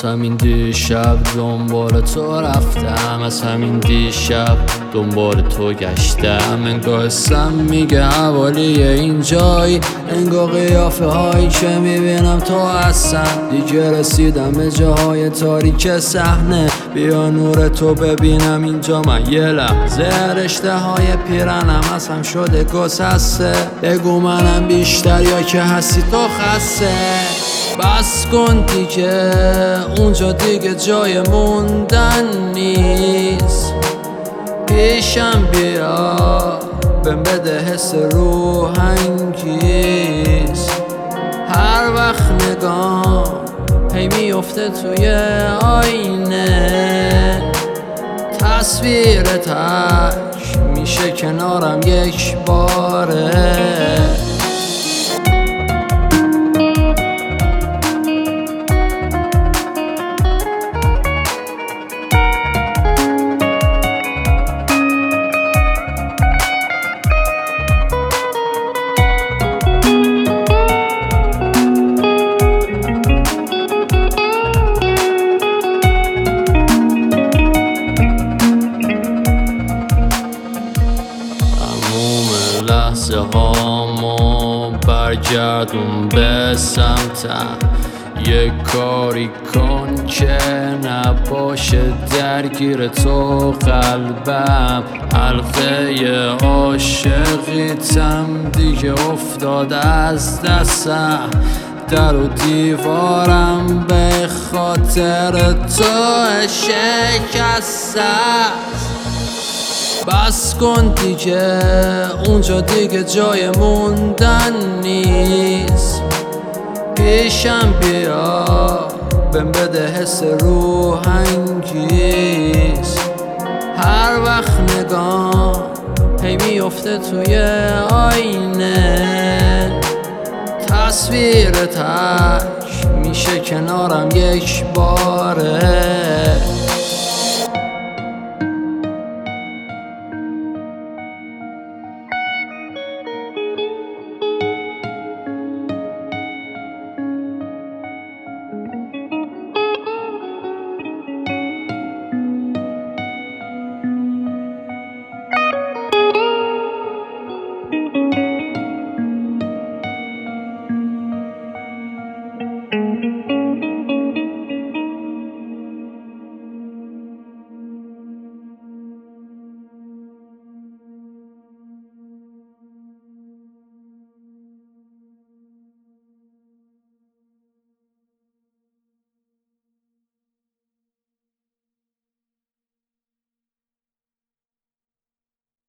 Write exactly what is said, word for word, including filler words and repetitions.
از همین دیشب دنبال تو رفتم، از همین دیشب دنبال تو گشتم. انگار اسم میگه حوالی این جای، انگار قیافه هایی که میبینم تو هستن. دیگه رسیدم به جاهای تاریک صحنه، بیا نور تو ببینم اینجا من یه لحظه. رشته های پیرنم از هم شده گسسته، بگو منم بیشتر یا که هستی تو خسته. بس کن دیگه اونجا دیگه جای موندن نیست، پیشم بیا بهم بده حس روح انگیز. هر وقت نگام هی میفته توی آینه، تصویرتش میشه کنارم یک باره. لحظه هامو برگردون به سمتم، یه کاری کن که نباشه درگیر تو قلبم. حلقه عاشقیتم دیگه افتاد از دستم، در و دیوارم به خاطر تو شکسته. بس کن دیگه اونجا دیگه جای موندن نیست، پیشم بیا بهم بده حس روح انگیز. هر وقت نگام هی میفته توی آینه، تصویرتش میشه کنارم یک باره.